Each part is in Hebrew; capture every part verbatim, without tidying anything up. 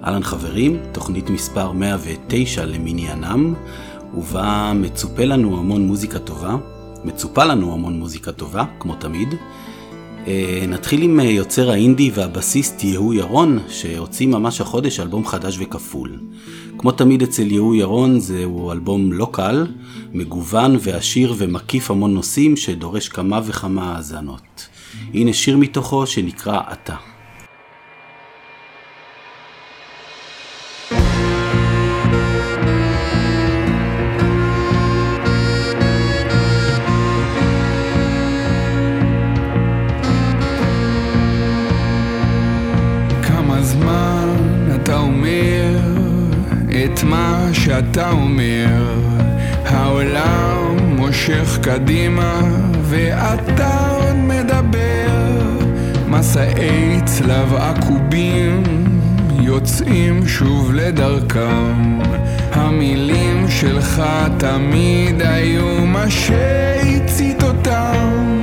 אהלן חברים, תוכנית מספר מאה ותשע למניינם, ובה מצופה לנו המון מוזיקה טובה, מצופה לנו המון מוזיקה טובה, כמו תמיד. נתחיל עם יוצר האינדי והבסיסט יהוא ירון, שהוציא ממש החודש אלבום חדש וכפול. כמו תמיד אצל יהוא ירון, זהו אלבום לא קל, מגוון ועשיר ומקיף המון נושאים, שדורש כמה וכמה האזנות. הנה שיר מתוכו שנקרא אתה. את מה שאתה אומר, העולם מושך קדימה ואתה עוד מדבר. מסעי צלב עקובים יוצאים שוב לדרכם, המילים שלך תמיד היו מה שהצית אותם.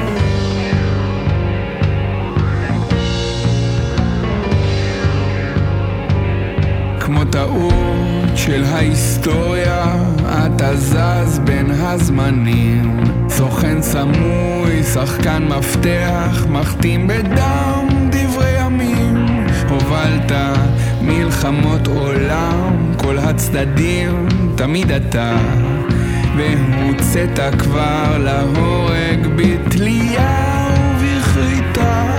כמו טעות של ההיסטוריה, אתה זז בין הזמנים, סוכן סמוי, שחקן מפתח, מחתים בדם דברי ימים. הובלת מלחמות עולם, כל הצדדים תמיד אתה, והוצאת כבר להורג בתלייה ובחריטה.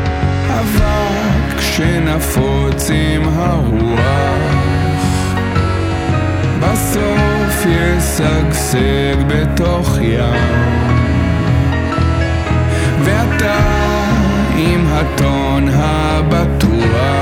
אבק שנפוץ עם הרוח, בסוף ישגשג בתוך ים, ואתה עם הטון הבטוח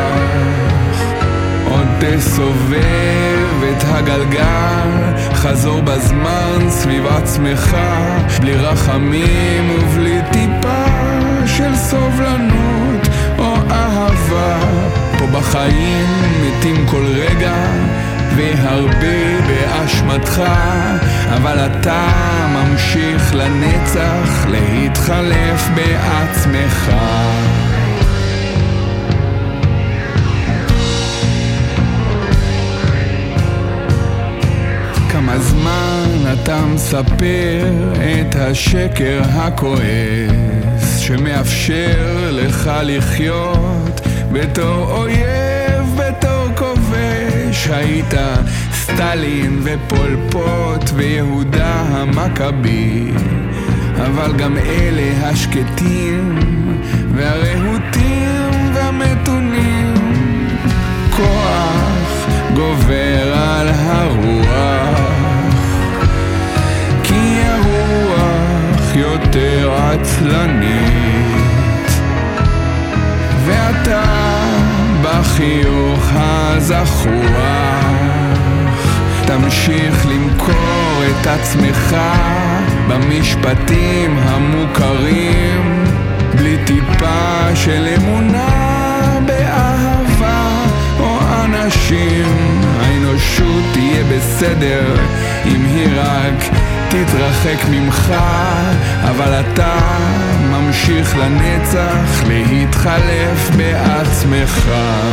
עוד תסובב את הגלגל, חזור בזמן סביב עצמך, בלי רחמים ובלי טיפה של סובלנות או אהבה. פה בחיים מתים כל רגע והרבה באשמתך, אבל אתה ממשיך לנצח להתחלף בעצמך. כמה זמן אתה מספר את השקר הכועס, שמאפשר לך לחיות בתור אויב, בתור כובש. היית סטלין ופול פוט ויהודה המכבי, אבל גם אלה השקטים והרהוטים והמתונים. כוח גובר על הרוח, כי הרוח יותר עצלנית, ואתה בחיוך הזחוח תמשיך למכור את עצמך במשפטים המוכרים, בלי טיפה של אמונה באהבה או אנשים. האנושות תהיה בסדר אם היא רק תתרחק ממך, אבל אתה ממשיך לנצח להתחלף בעצמך.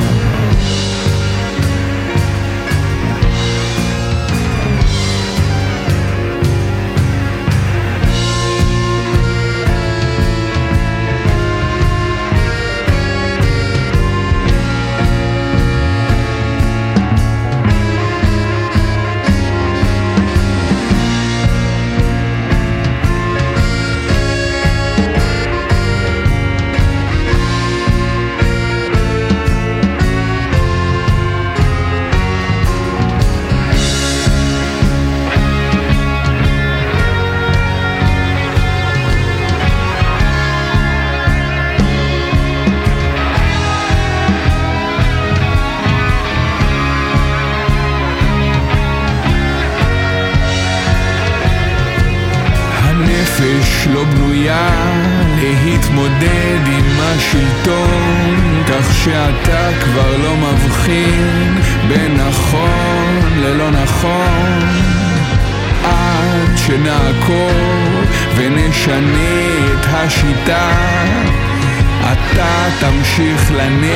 לא בנויה להתמודד עם השלטון, כך שאתה כבר לא מבחין בין נכון ללא נכון, עד שנעקור ונשנה את השיטה. אתה אתה תמשיך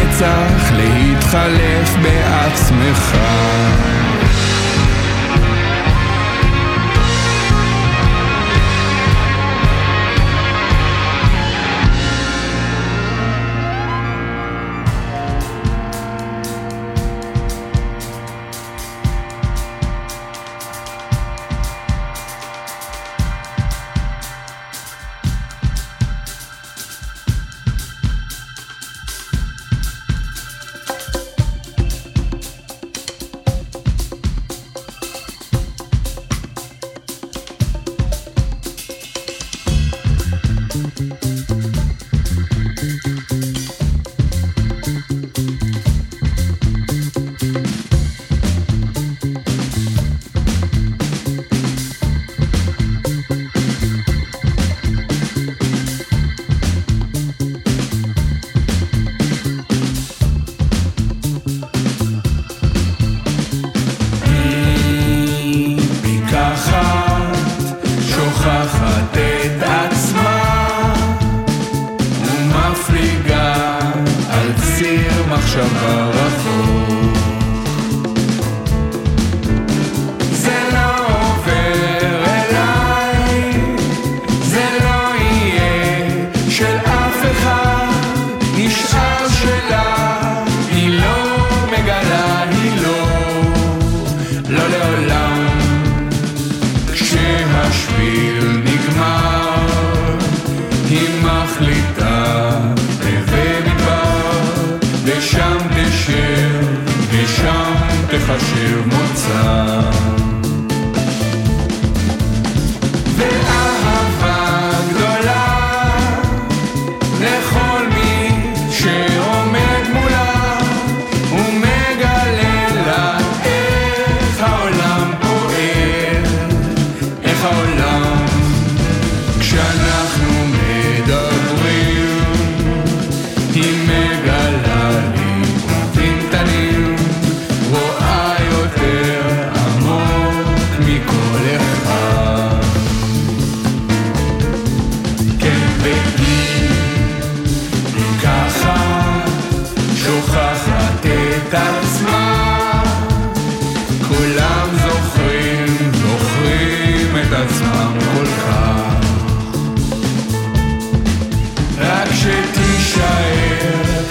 לנצח להתחלף בעצמך. רק שתישאר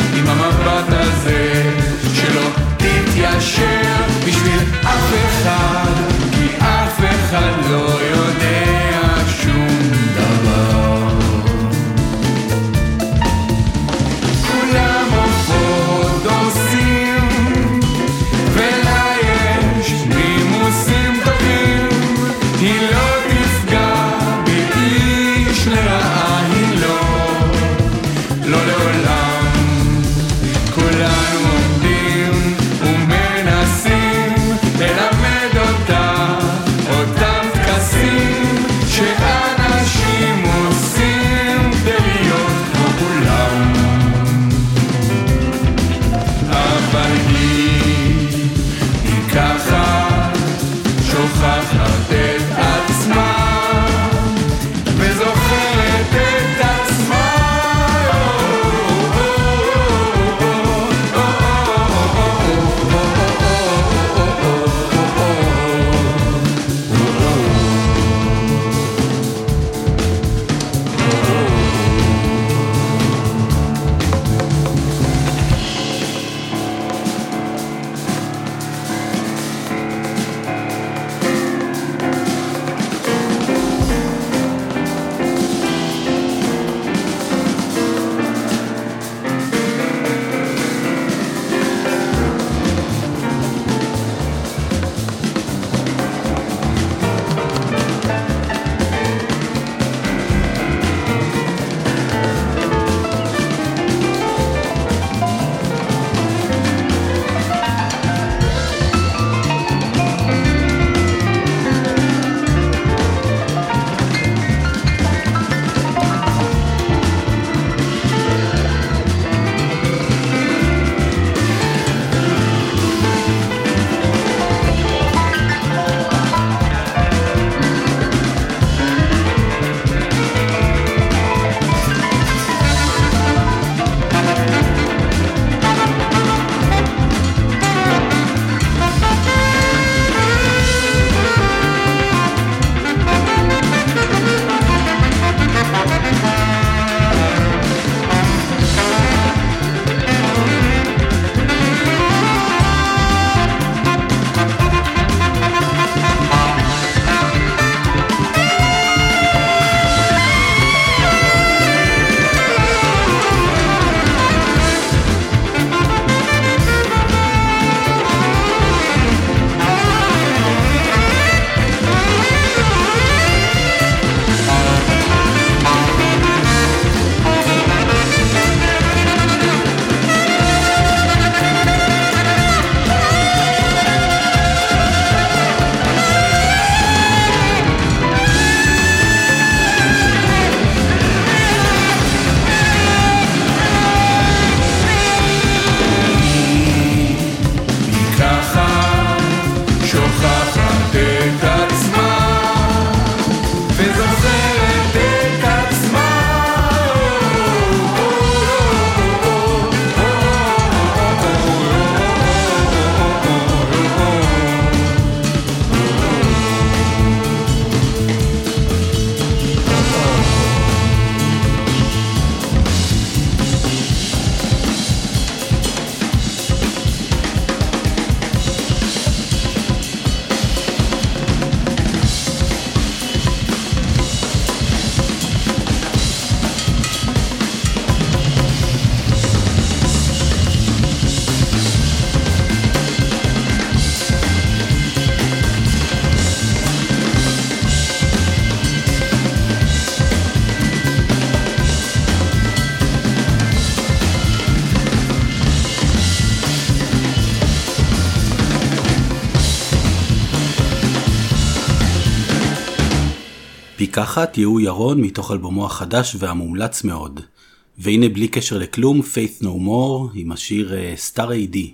לקחת יהוא ירון מתוך אלבומו החדש והמומלץ מאוד. והנה בלי קשר לכלום, Faith No More עם השיר Star איי די.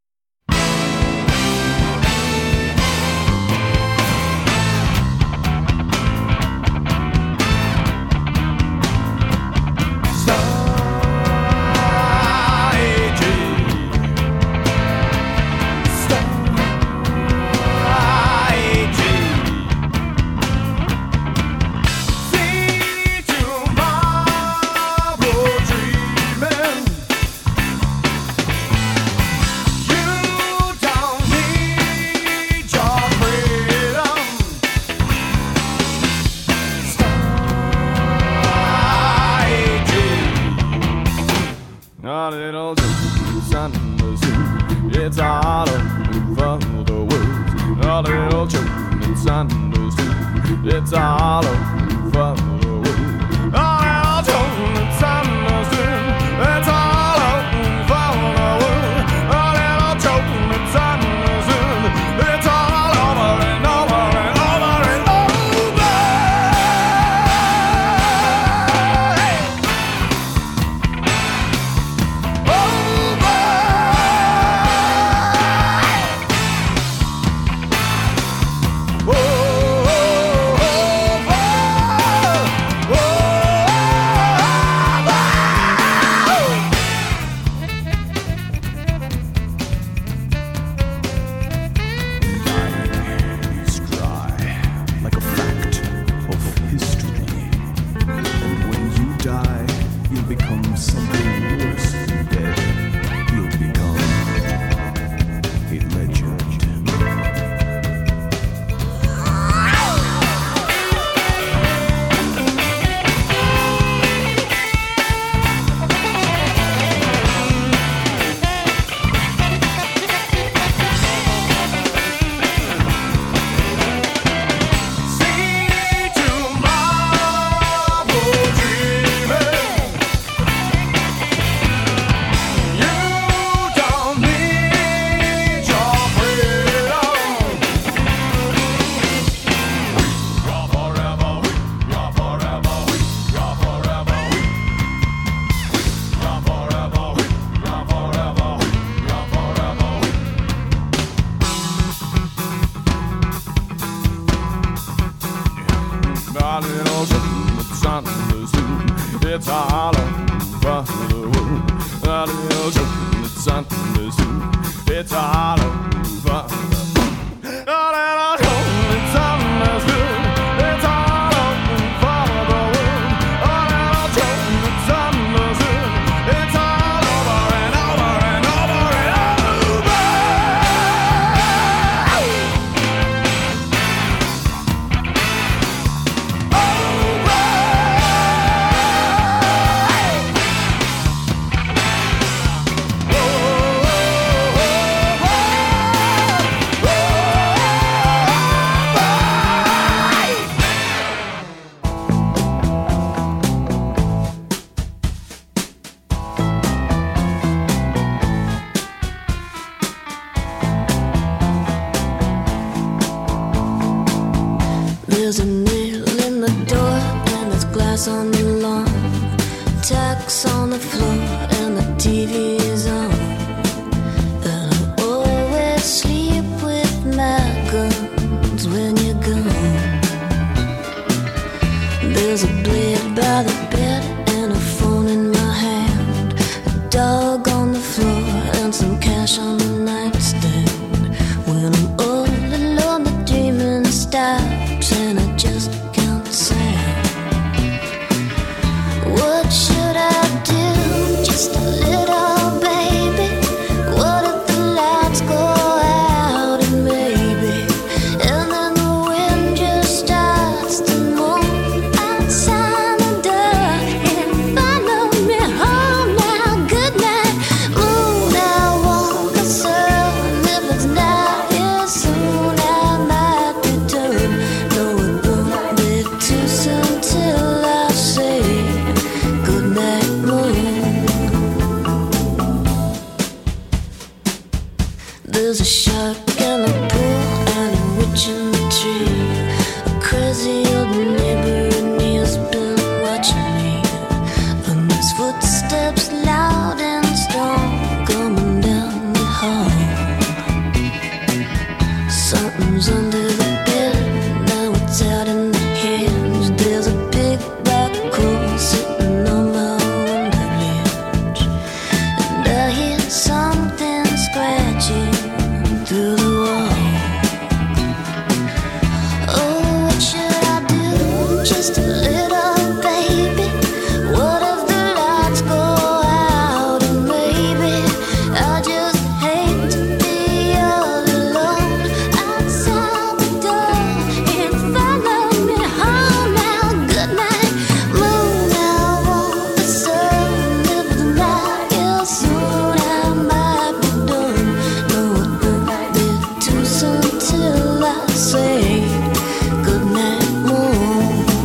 There's a nail in the door and there's glass on the lawn, tacks on the floor and the T V is on. And I always sleep with my guns when you're gone. There's a blade by the bed and a phone in my hand, a dog on the floor and some cash on the nightstand. When I'm all alone the dreaming stops and I just can't sound. What should I do? Just a little baby. What if the lights go out and maybe, and then the wind just starts to move outside the door and follow me home now. Good night, moon. I walk a circle. If it's not here soon, I might return. No, it won't be too soon till I say good night, moon. There's a shark in the pool and a witch in the tree, a crazy old neighbor in something scratching through the wall. Oh, what should I do? Just a little baby. What if the lights go out and maybe I just hate to be all alone outside the door. It followed me home now. Good night, moon. I want the sun. If the night is soon, I might be done. No, it won't be too soon till I say good night, moon.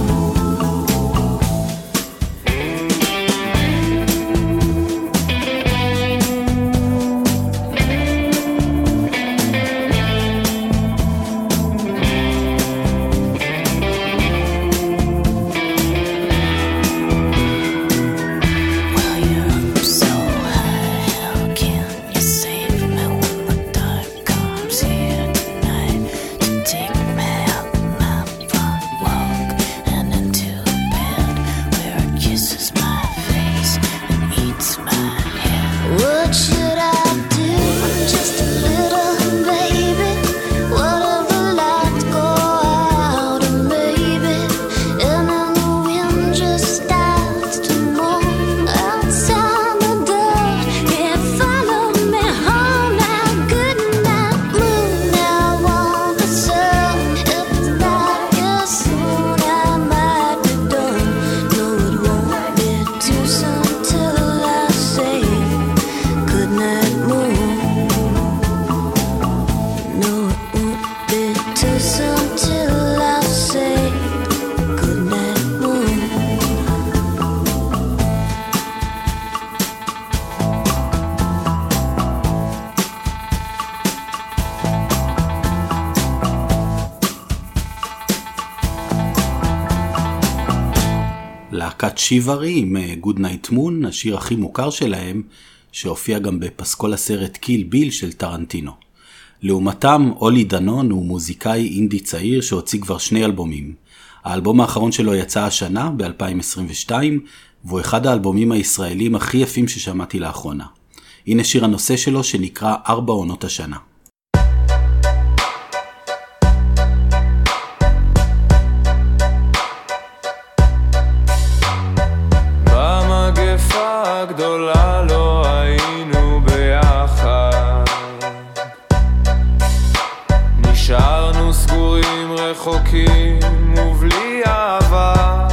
Well, you're up so high, how can you save me when the dark comes here tonight to take me out my front walk and into the bed where it kisses my face and eats my hair? What should I do? Just a little baby. What if the lights go out and maybe and then the wind just starts to moan outside the door? It followed me home now. Good night, moon. I want the sun. If it's dark as soon, I might be done. No, it won't be too soon till I say good night, moon. No, it won't be too soon till I say good night, moon. להקת שיברי עם Good Night Moon, השיר הכי מוכר שלהם, שהופיע גם בפסקול הסרט קיל ביל של טרנטינו. לעומתם, אולי דנון הוא מוזיקאי אינדי צעיר שהוציא כבר שני אלבומים. האלבום האחרון שלו יצא השנה, ב-אלפיים עשרים ושתיים, והוא אחד האלבומים הישראלים הכי יפים ששמעתי לאחרונה. הנה שיר הנושא שלו שנקרא ארבע עונות השנה. במגפה הגדולה לא היינו ביחד, נשארנו סגורים רחוקים ובלי אהבה.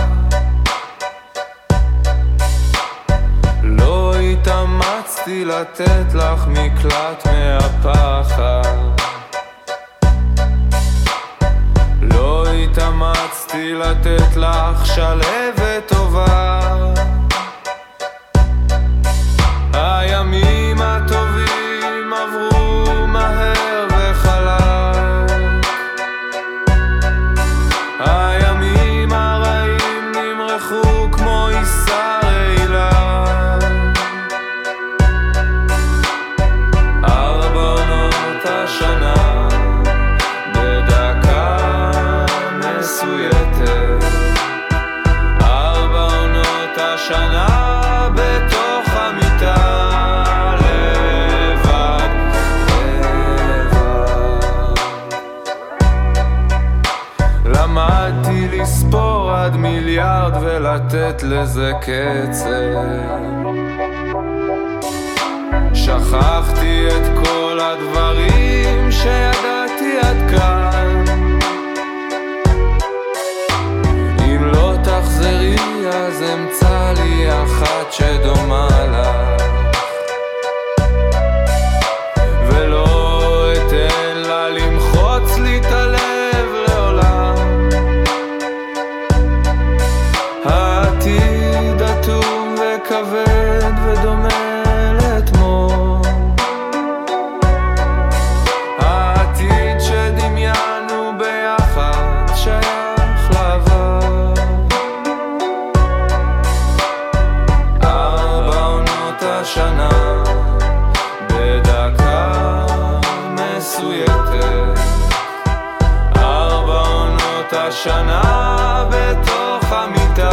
לא התאמצתי לתת לך מקלט מהפחד, לא התאמצתי לתת לך שלהבת טובה. הימים הטובים עברו מהר וחלק, הימים הרעים נמרחו כמו עיסה רעילה. ארבע עונות השנה בדקה מסויטת, ארבע עונות השנה בתוך המיטה לבד, לבד. למדתי לספור עד מיליארד ולתת לזה קצב, שכחתי את כל הדברים שידעתי עד כאן. אם לא תחזרי אז אמצא לי אחת שדומה לך, ולא אתן לה למחוץ לי את הלב לעולם. העתיד אטום וכבד ודומה לאתמול, העתיד שדמיינו ביחד שייך לעבר. ארבע עונות השנה בדקה מסויטת, ארבע עונות השנה בתוך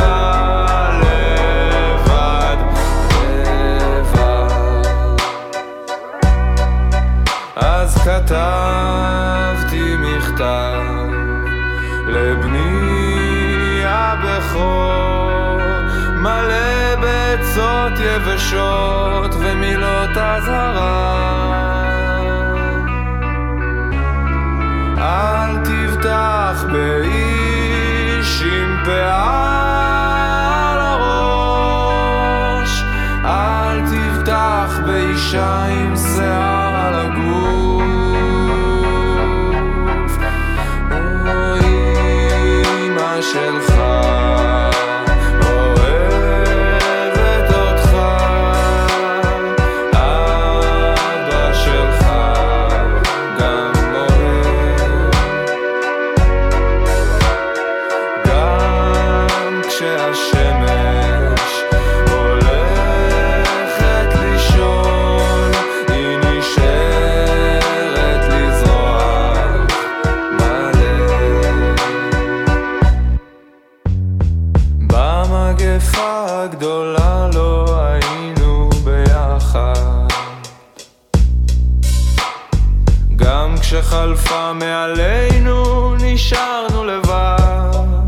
המיטה לבד, לבד. כתבתי מכתב לבני הבכור, מלא ביצות יבשות ומילות אזהרה. אל תבטח באיש עם פאה על הראש, אל תבטח באישה עם שיער על הגוף. או אמא שלך אוהבת אותך, אבא שלך גם אוהב, גם כשהשמש הולכת לישון היא נשארת לזרוח בלב. במגפה הגדולה לא היינו ביחד, גם כשחלפה מעלינו נשארנו לבד.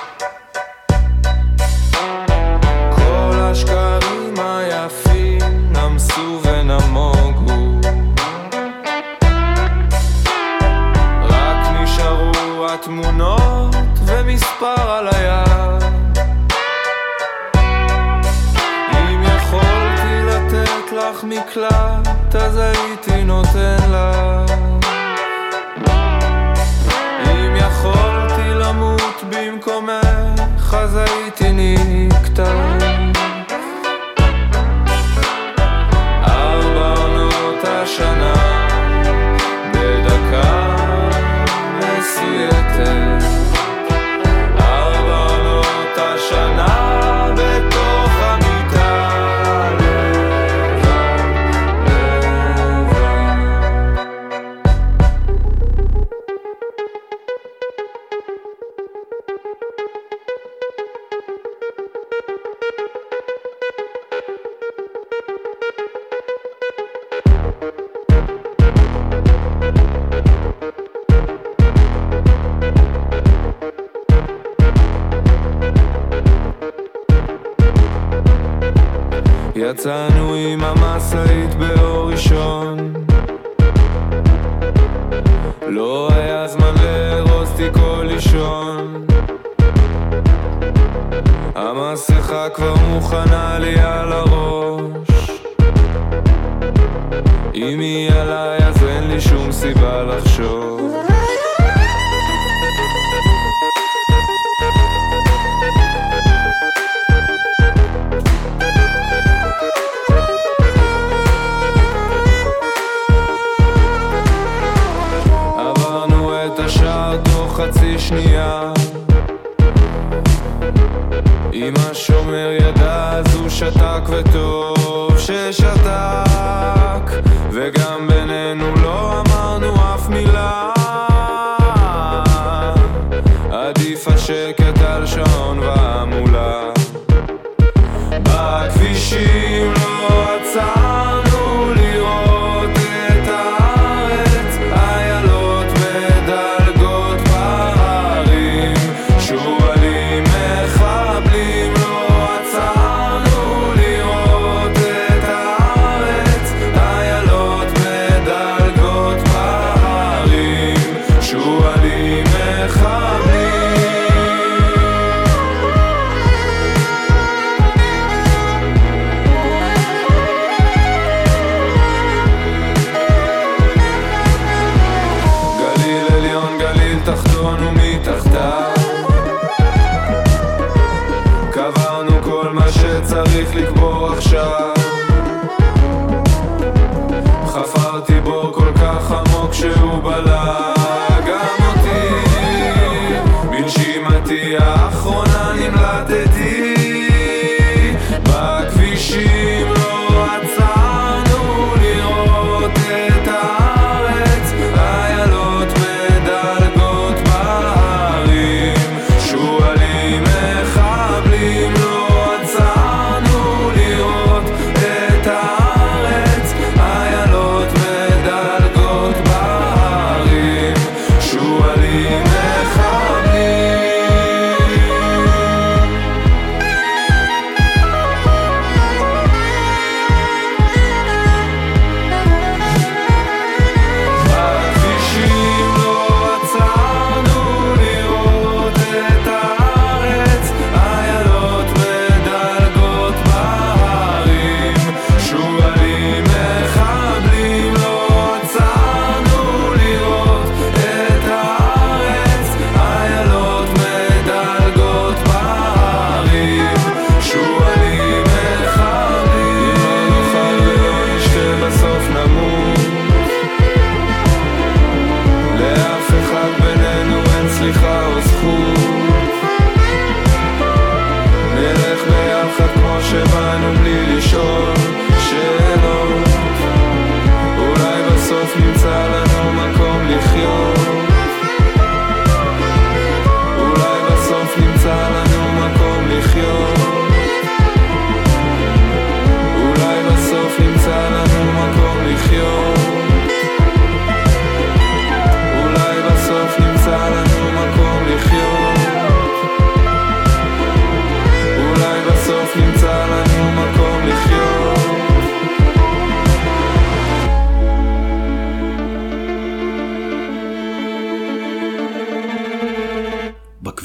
כל השקרים היפים נמסו ונמוגו, רק נשארו התמונות ומספר על היד. אם יכולתי לתת לך מקלט אז הייתי נותן לך, אם יכולתי למות במקומך אז הייתי נקטע. ארבע עונות השנה בדקה מסויטת, ארבע עונות השנה בתוך המיטה לבד, לבד. יצאנו עם המסעית באור ראשון, לא היה זמן לרוץ תיקו לישון, המסכה כבר מוכנה לי על הראש, אם היא עליי אז אין לי שום סיבה לחשוב. חצי שנייה אם השומר ידע אז הוא שתק, וטוב ששתק, וגם בינינו לא אמרנו אף מילה. עדיף השקט על שעון והמולה. בכבישים לא עצרנו לראות את הארץ, איילות מדלגות בהרים, שועלים מחבלים. לא עצרנו לראות את הארץ, איילות מדלגות בהרים, שועלים מחבלים. תחתון ומתחתיו קברנו כל מה שצריך לקבור עכשיו. חפרתי בו כל כך עמוק שהוא בלע גם אותי, בנשימתי האחרונה נמלטתי. בכבישים לא עצרנו לראות את הארץ, איילות מדלגות בהרים, שועלים מחבלים. לא עצרנו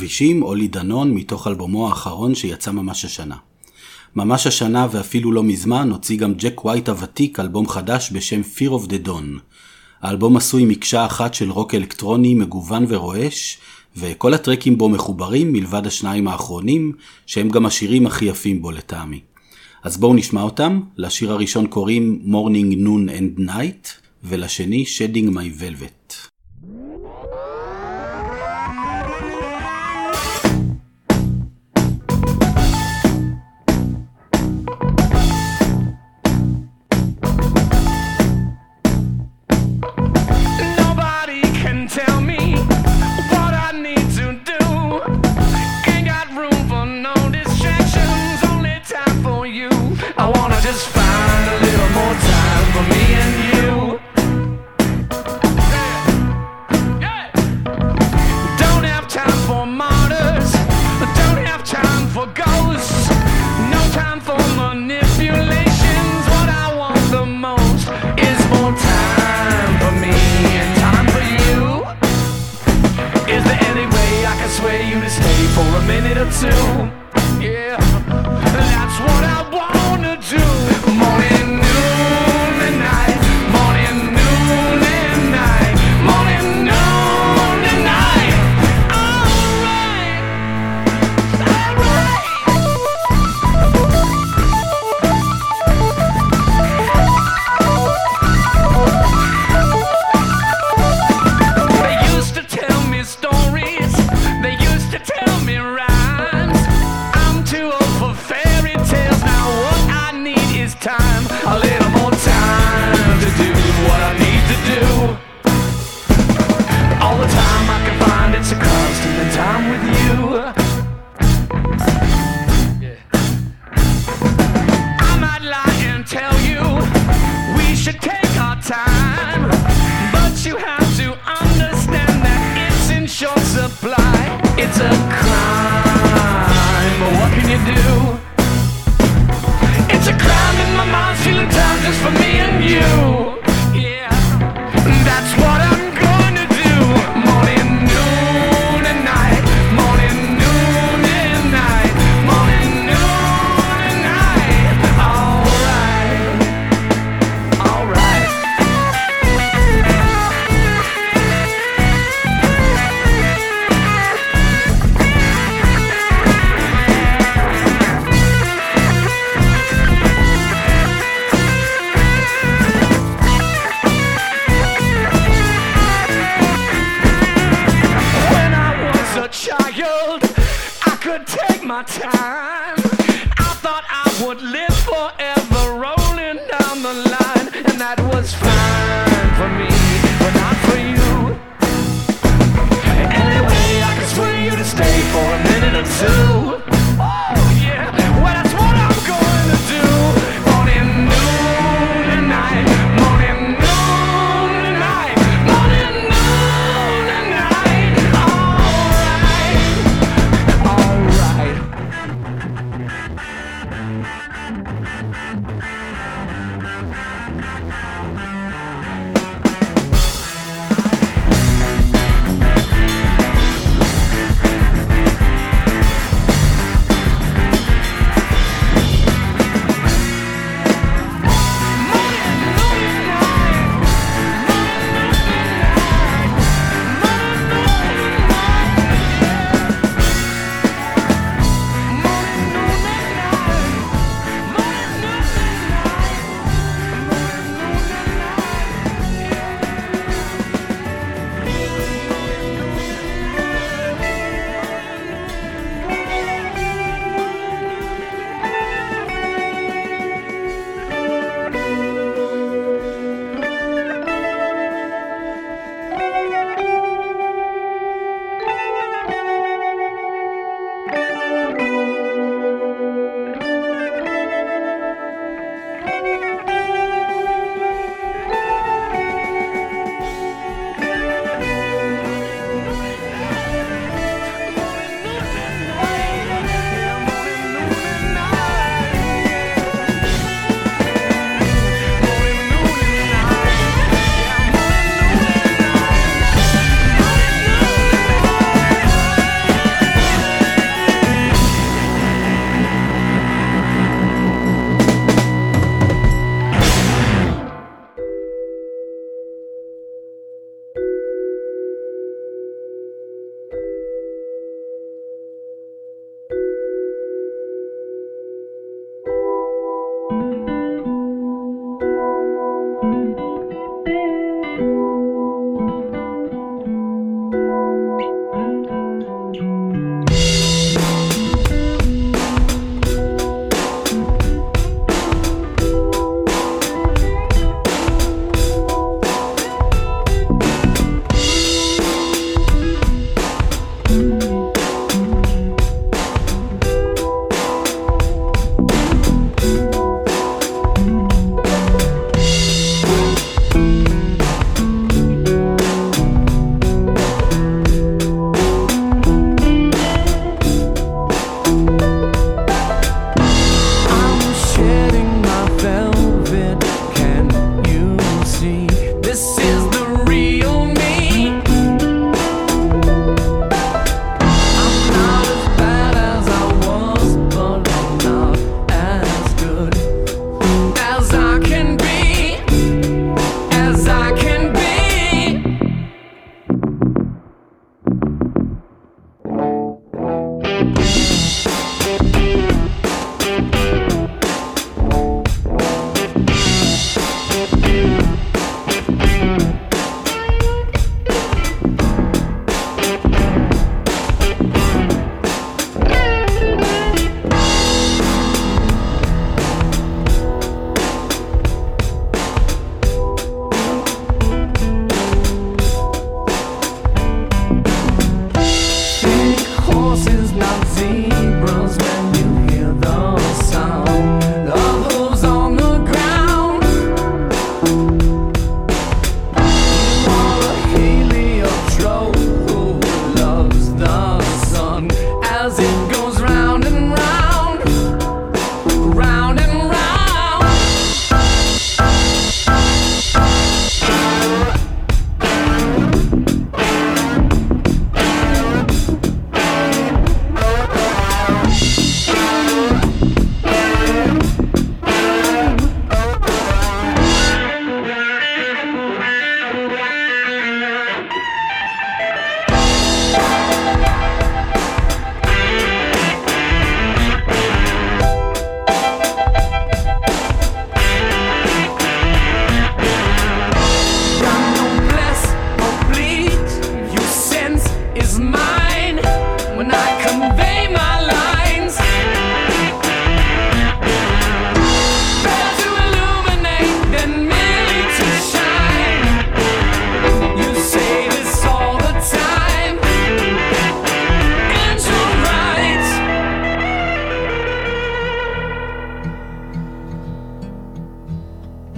הכבישים, אולי דנון, מתוך אלבומו האחרון שיצא ממש השנה. ממש השנה ואפילו לא מזמן הוציא גם ג'ק ווייט הוותיק אלבום חדש בשם Fear of the Dawn. האלבום עשוי מקשה אחת של רוק אלקטרוני מגוון ורועש, וכל הטרקים בו מחוברים מלבד השניים האחרונים, שהם גם השירים הכי יפים בו לטעמי. אז בואו נשמע אותם. לשיר הראשון קוראים Morning, Noon and Night, ולשני Shedding My Velvet.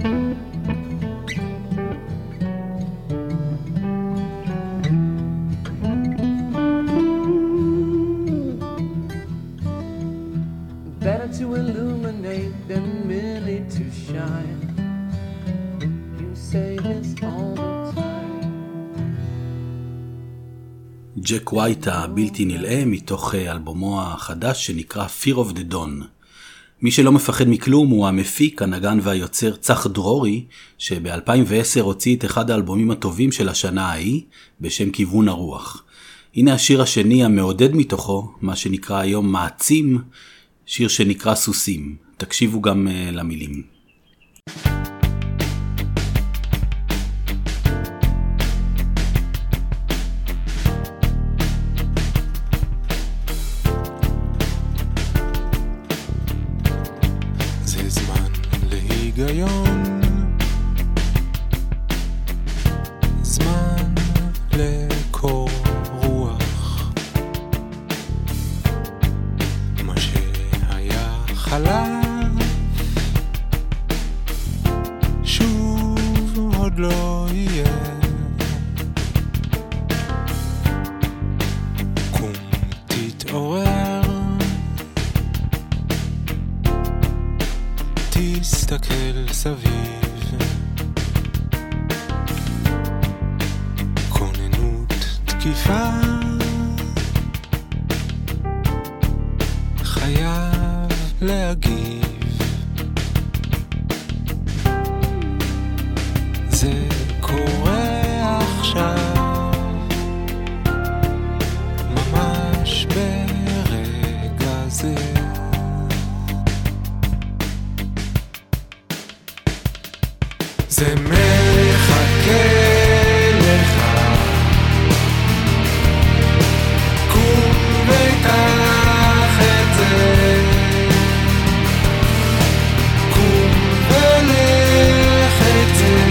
Better to illuminate than merely to shine. You say this all the time. ג'ק ווייט הבלתי נלאה מתוך אלבומו החדש שנקרא Fear of the Dawn. מי שלא מפחד מכלום הוא המפיק, הנגן והיוצר צח דרורי, שב-אלפיים ועשר הוציא את אחד האלבומים הטובים של השנה ההיא בשם כיוון הרוח. הנה השיר השני המעודד מתוכו, מה שנקרא היום מעצים, שיר שנקרא סוסים. תקשיבו גם uh, למילים. זה זמן להיגיון, זמן לקור רוח, מה שהיה חלף שוב עוד לא יהיה. קום תתעורר, תסתכל סביב, כוננות תקיפה, חייב להגיב. זה קורה עכשיו, ממש ברגע זה. זה מחכה לך, קום וקח את זה, קום ולך את זה.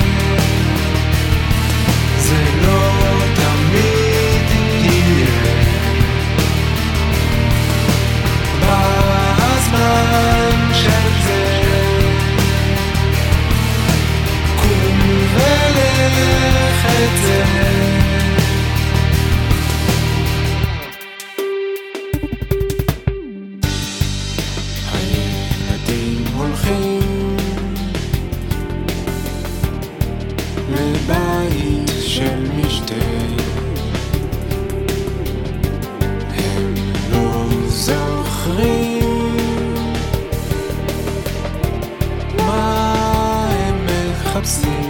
זה לא תמיד יהיה בזמן של זה. ולך את זה. הילדים הולכים לבית של משתה, הם לא זוכרים מה הם מחפשים.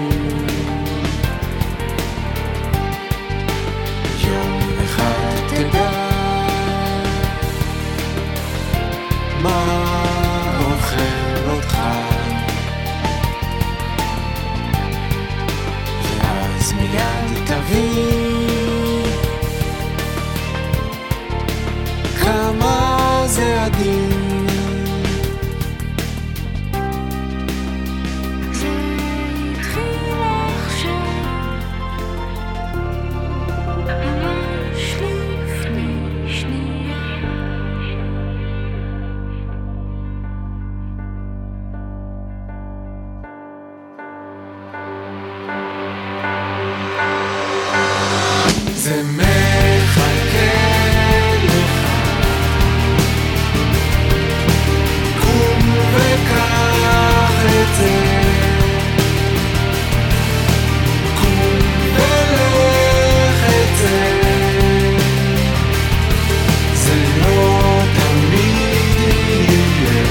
מה אוכל אותך, ואז מיד תבין כמה זה עדין. זה מחכה לך, קום וקח את זה, קום ולך את זה. זה לא תמיד יהיה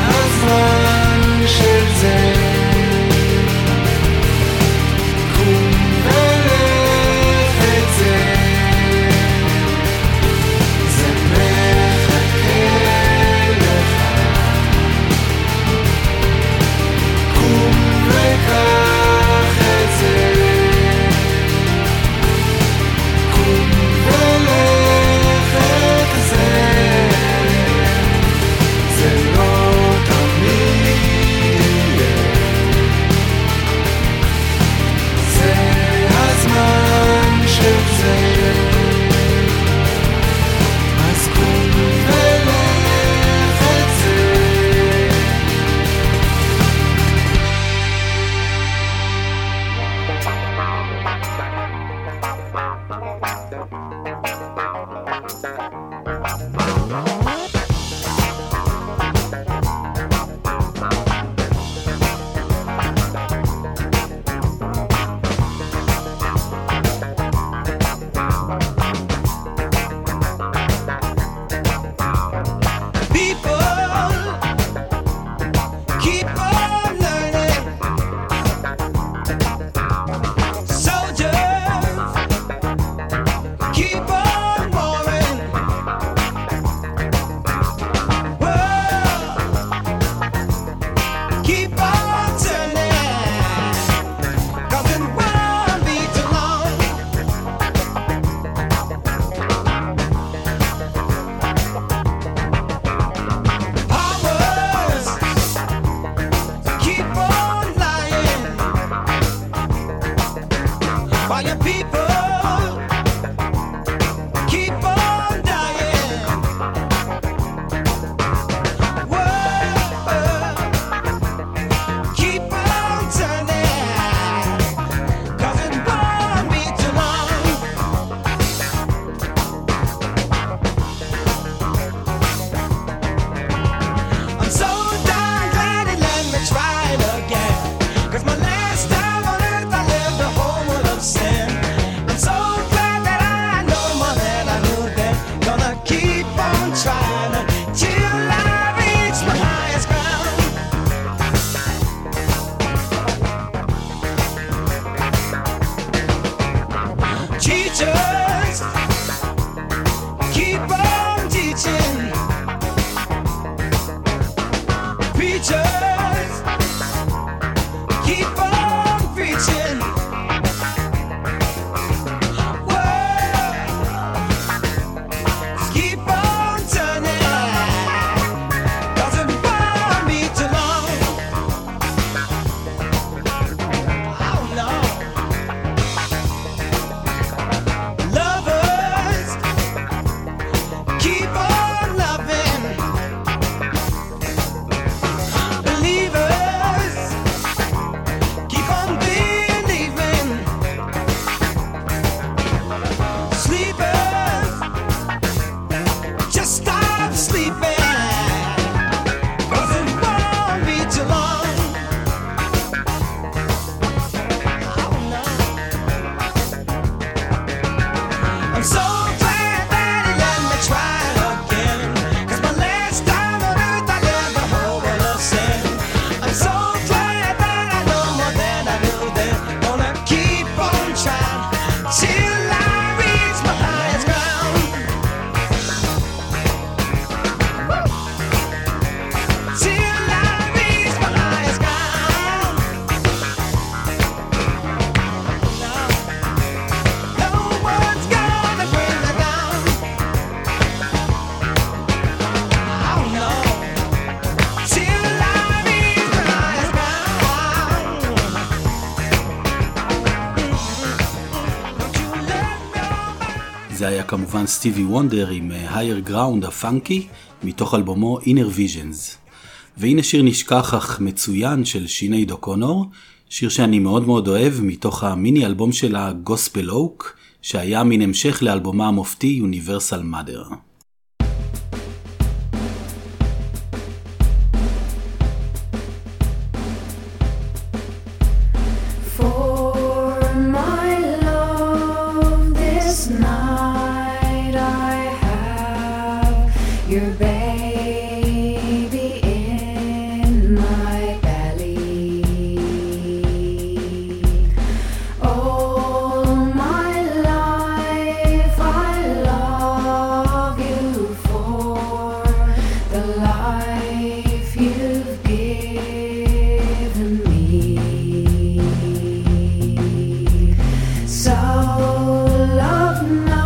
בזמן של זה. קום זה היה כמובן סטיבי וונדר עם Higher Ground הפאנקי מתוך אלבומו Inner Visions. והנה שיר נשכח אך מצוין של שינייד אוקונור, שיר שאני מאוד מאוד אוהב מתוך המיני אלבום שלה Gospel Oak, שהיה מן המשך לאלבומה המופתי Universal Mother. Your baby in my belly. All my life I love you for the life you've given me. So love no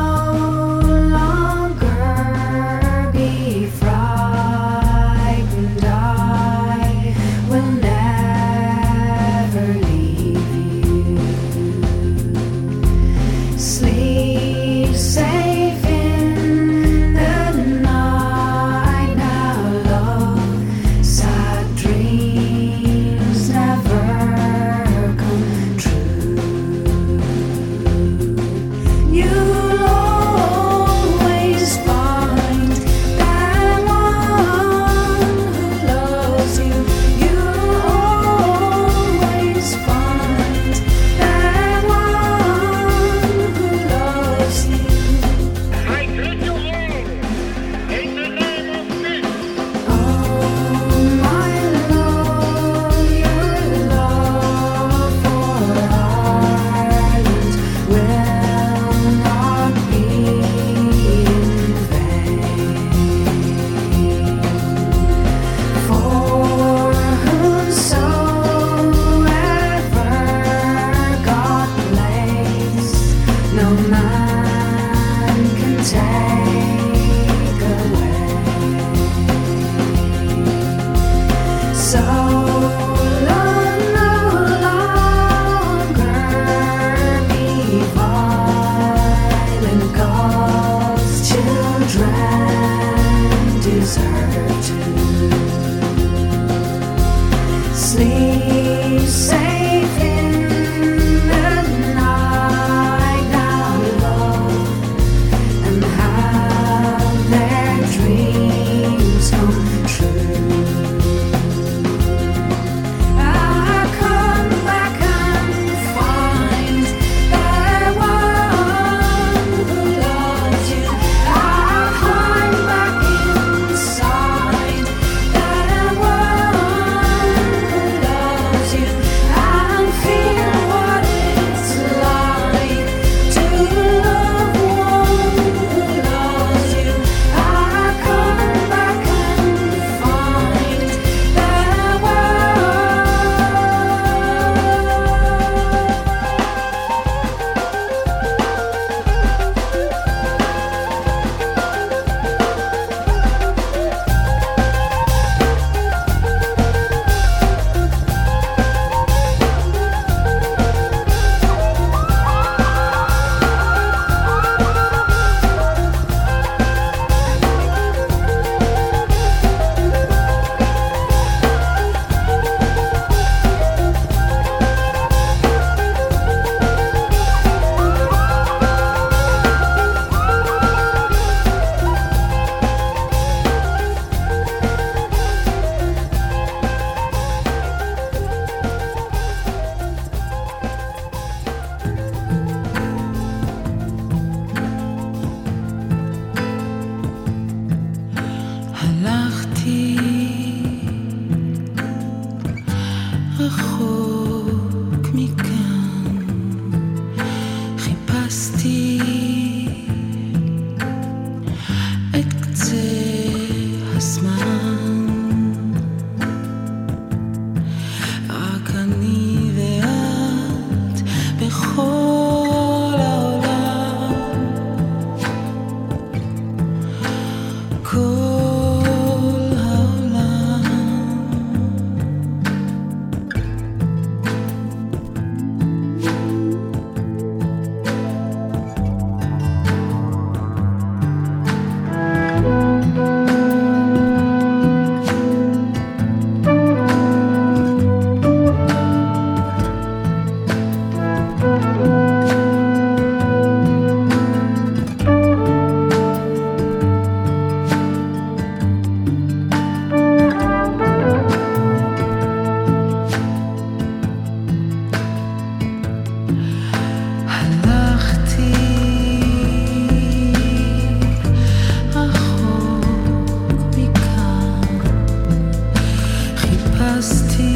I חיפשתי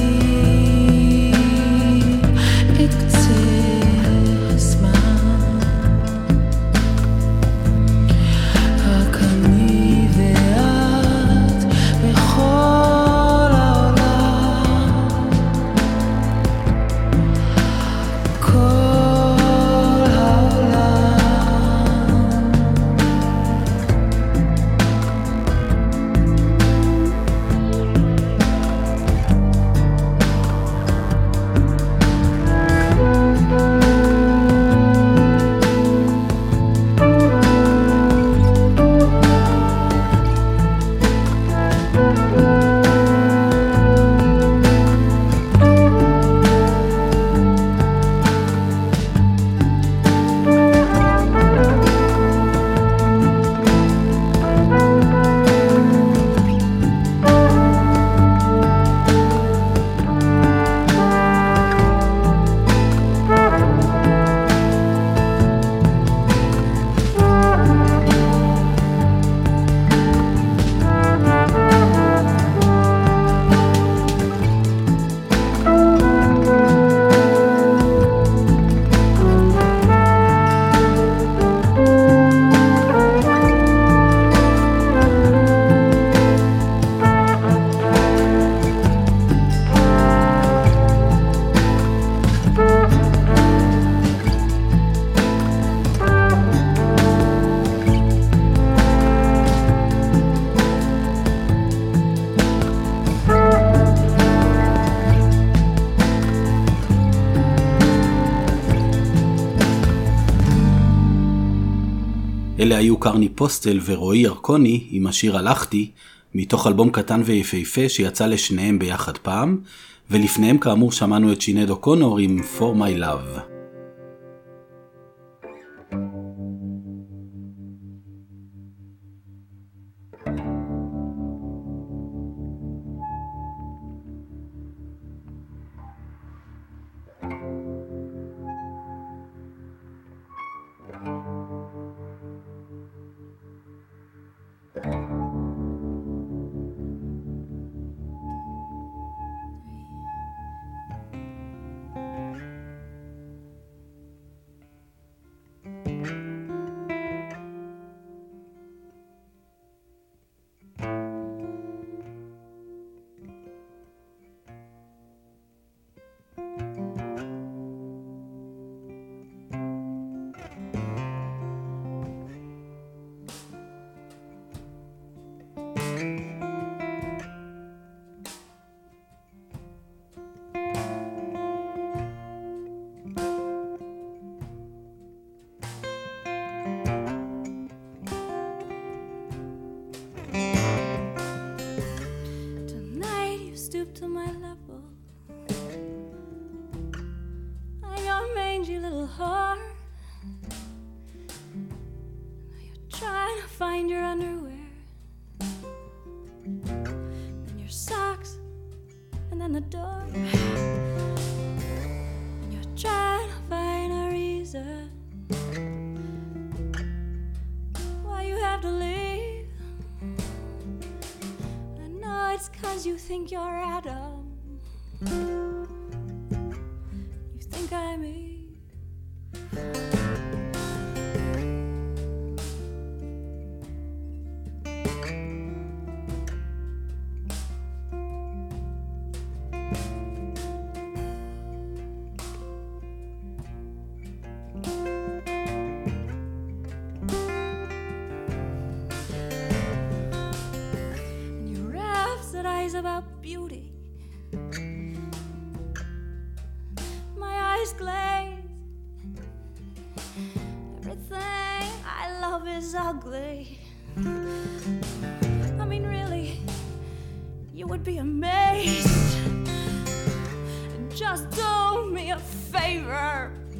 את קצה הזמן, רק אני ואת בכל העולם, כל העולם. אלה היו קרני פוסטל ורועי ירקוני עם השיר הלכתי, מתוך אלבום קטן ויפהפה שיצא לשניהם ביחד פעם, ולפניהם כאמור שמענו את שינד אוקונור עם For My Love. Find your underwear, then your socks, and then the door. And you're trying to find a reason why you have to leave. I know it's 'cause you think you're Adam. You think I'm Eve. About beauty, my eyes glaze. Everything I love is ugly. I mean, really, you would be amazed. Just do me a favor.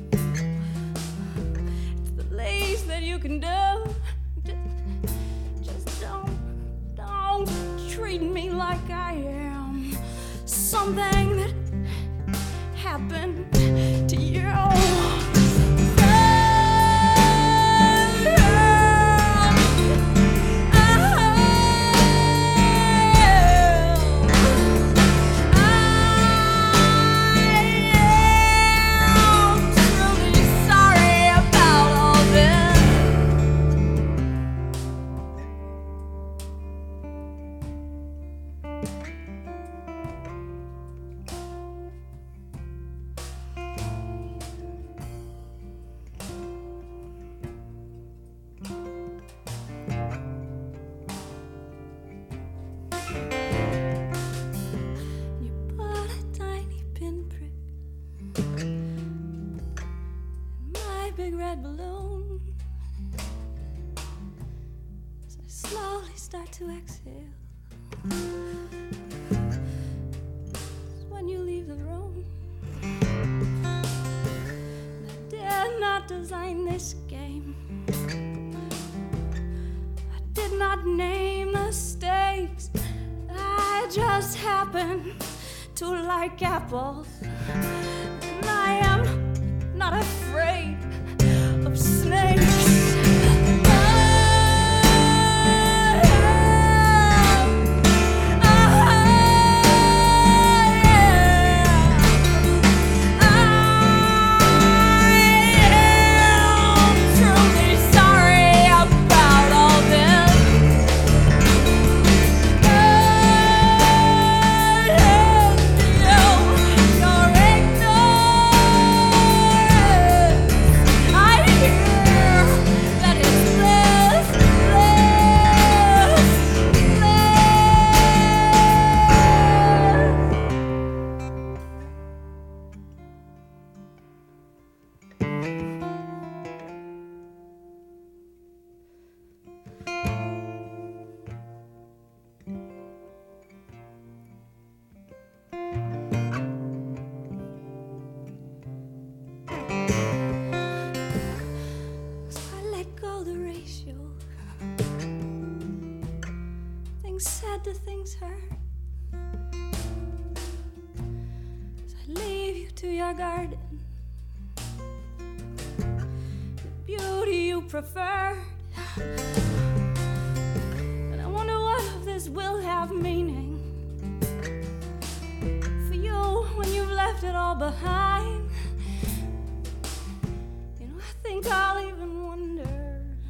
It's the least that you can do. Just, just don't, don't treat me like I am something that happened to you. red balloon. As I slowly start to exhale, when you leave the room. And I did not design this game. I did not name the stakes. I just happen to like apples. And I am not afraid of snakes. Said to things heard. As I leave you to your garden, the beauty you preferred. And I wonder what of this will have meaning for you when you've left it all behind. You know, I think I'll even wonder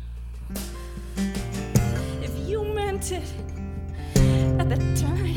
if you meant it at the time.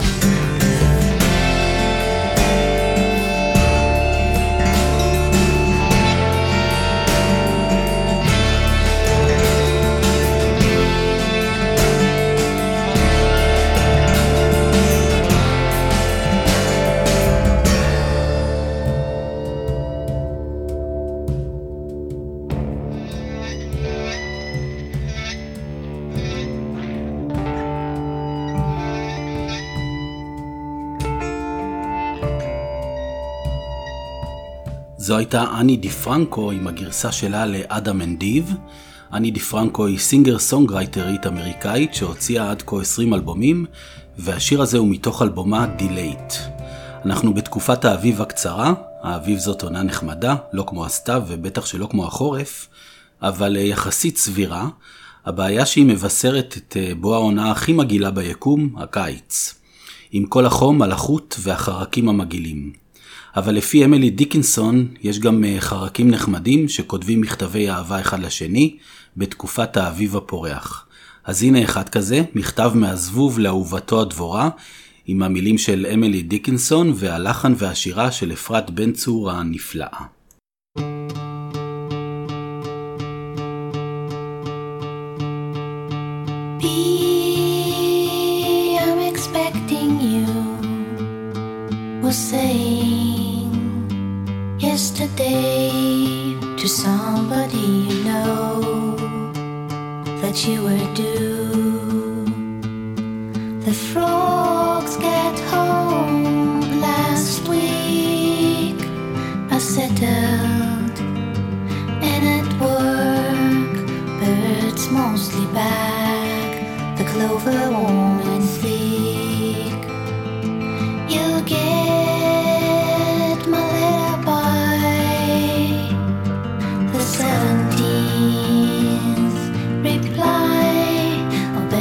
זו הייתה אני דיפרנקו עם הגרסה שלה לאדם אנד איב. אני דיפרנקו היא סינגר סונגרייטרית אמריקאית שהוציאה עד כה עשרים אלבומים, והשיר הזה הוא מתוך אלבומה דילייט. אנחנו בתקופת האביב הקצרה, האביב זאת עונה נחמדה, לא כמו הסתיו ובטח שלא כמו החורף, אבל יחסית סבירה. הבעיה שהיא מבשרת את בוא העונה הכי מגעילה ביקום, הקיץ. עם כל החום, הלחות והחרקים המגעילים. אבל לפי אמילי דיקינסון יש גם חרקים נחמדים שכותבים מכתבי אהבה אחד לשני בתקופת האביב הפורח. אז הנה אחד כזה, מכתב מהזבוב לאהובתו הדבורה, עם המילים של אמילי דיקינסון והלחן והשירה של אפרת בן צור הנפלאה. B, I'm expecting you was saying yesterday to somebody you know that you were due. The frogs get home last week. I settled and at work birds mostly back, the clover warm and thick. You'll get my letter by the seventeenth. Reply, oh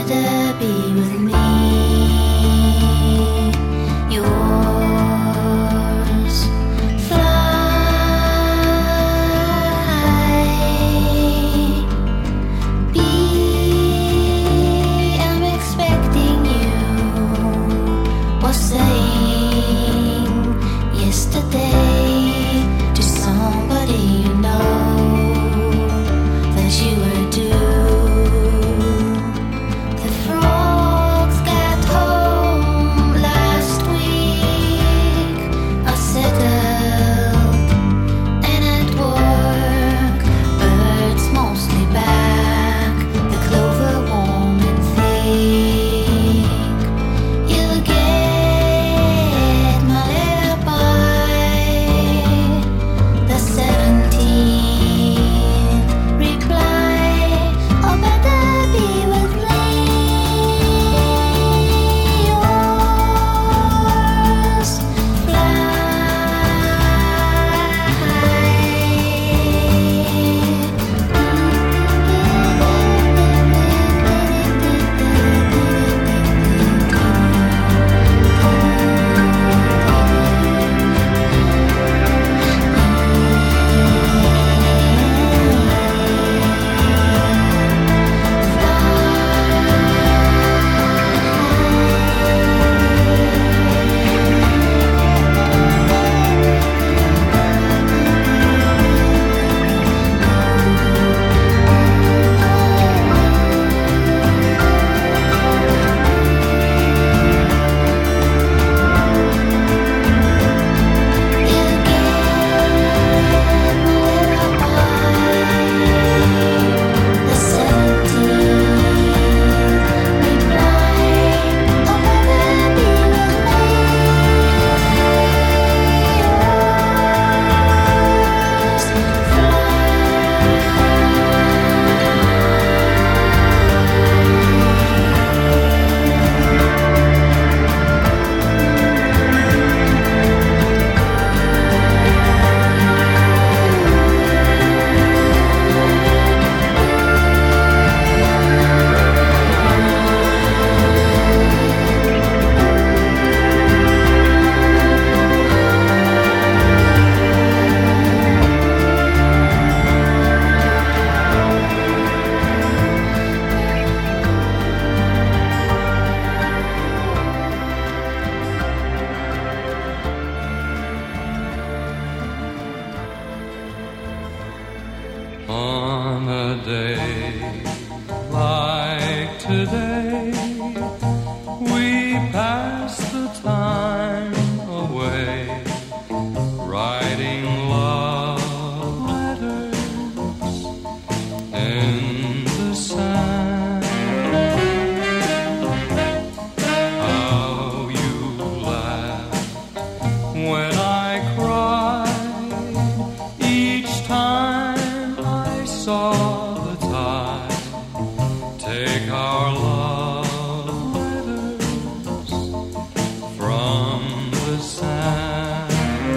when I cried each time I saw the tide take our love letters from the sand.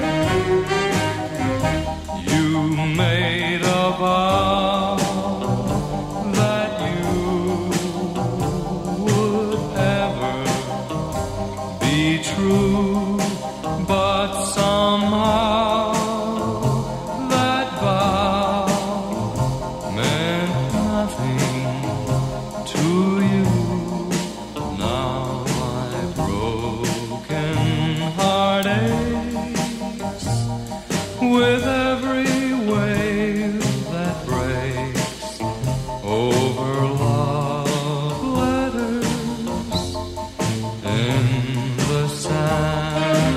You made a vow that you would ever be true, but somehow that vow meant nothing to you. Now my broken heart aches with every wave that breaks over love letters in the sand.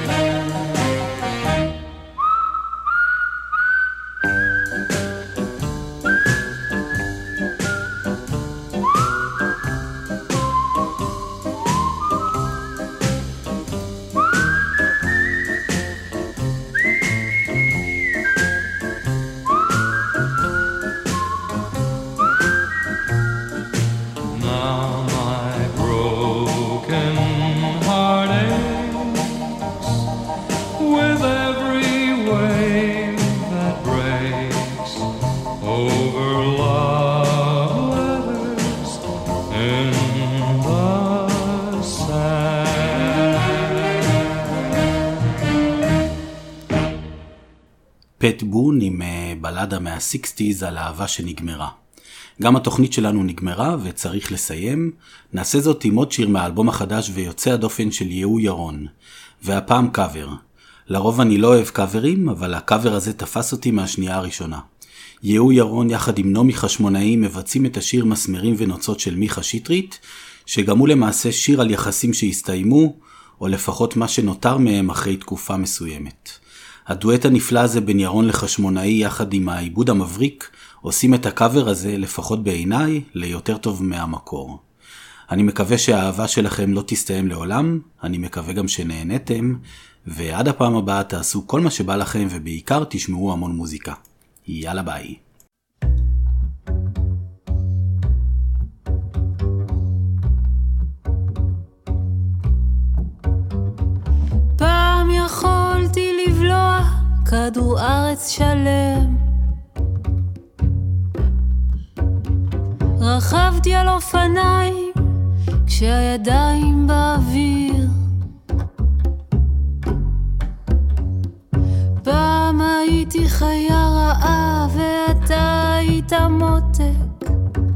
Now my broken heart aches with every wave that breaks over love letters in the sand. פט בון עם אה, בלדה מה-שישים על אהבה שנגמרה. גם התוכנית שלנו נגמרה וצריך לסיים. נעשה זאת עם עוד שיר מהאלבום החדש ויוצא הדופן של יהוא ירון. והפעם קאבר. לרוב אני לא אוהב קאברים, אבל הקאבר הזה תפס אותי מהשנייה הראשונה. יהוא ירון יחד עם נעמי חשמונאי מבצעים את השיר מסמרים ונוצות של מיכה שטרית, שגם הוא למעשה שיר על יחסים שהסתיימו, או לפחות מה שנותר מהם אחרי תקופה מסוימת. הדואט הנפלא הזה בין ירון לחשמונאי יחד עם העיבוד המבריק, עושים את הקאבר הזה, לפחות בעיניי, ליותר טוב מהמקור. אני מקווה שהאהבה שלכם לא תסתיים לעולם, אני מקווה גם שנהנתם, ועד הפעם הבאה תעשו כל מה שבא לכם ובעיקר תשמעו המון מוזיקה. יאללה ביי. פעם יכולתי לבלוע כדור ארץ שלם, רכבתי על אופניים כשהידיים באוויר. פעם הייתי חיה רעה ואתה היית מותק.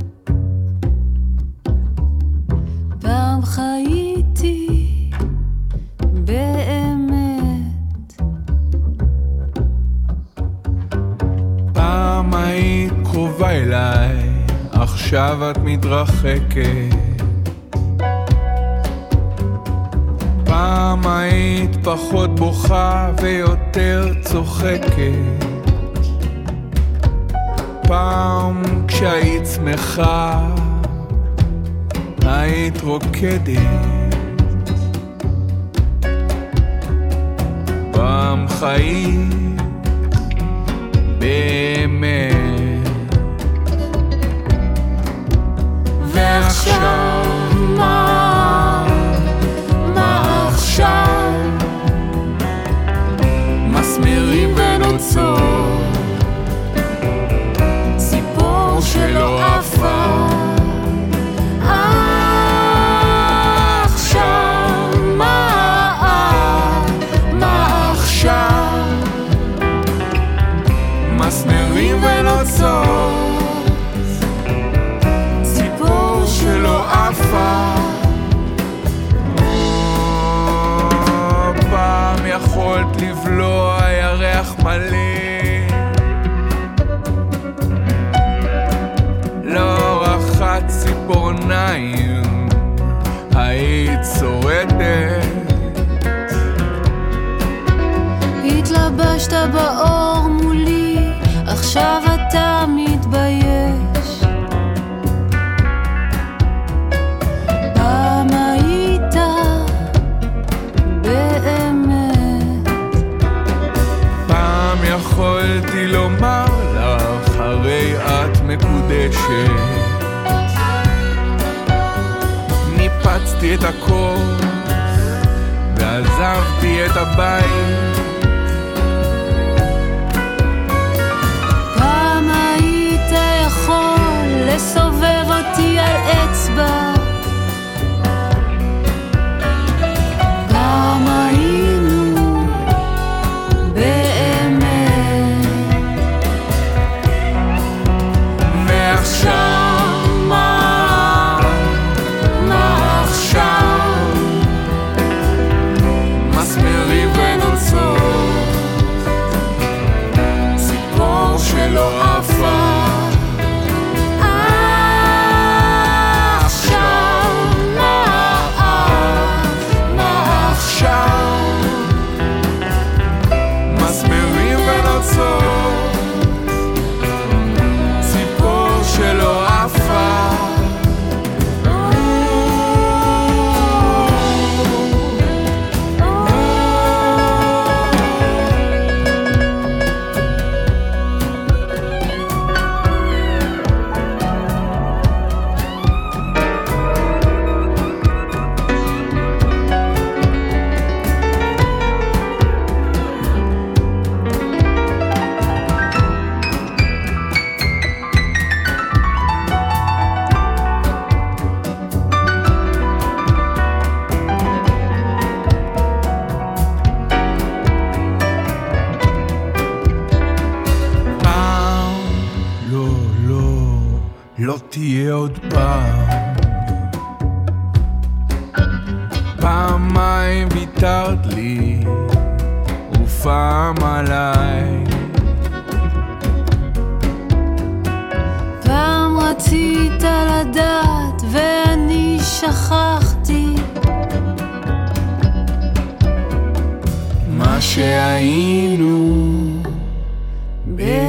פעם חייתי באמת. פעם היית קרובה אליי, עכשיו את מתרחקת. פעם היית פחות בוכה ויותר צוחקת. פעם כשהיית שמחה היית רוקדת. פעם חיית באמת. ועכשיו מה? מה עכשיו? מסמרים ונוצות, ציפור שלא עפה. עכשיו מה? מה עכשיו? מסמרים ונוצות, ציפור שלא עפה. פעם יכולת לבלוע ירח מלא, לא רחת ציפורניים היית שורדת. התלבשת באור מולי, עכשיו אתה מתבייש. פעם היית באמת. רשת. ניפצתי את הכוס ועזבתי את הבית. פעם היית יכול לסובב אותי על אצבע, פעם היינו באמת. ועכשיו מה? מה עכשיו? מסמרים ונוצות, ציפור שלא עפה. ציפור שלא עפה. לא תהיה עוד פעם. פעמיים ויתרת לי ופעם עליי. פעם רצית לדעת ואני שכחתי מה שהיינו ב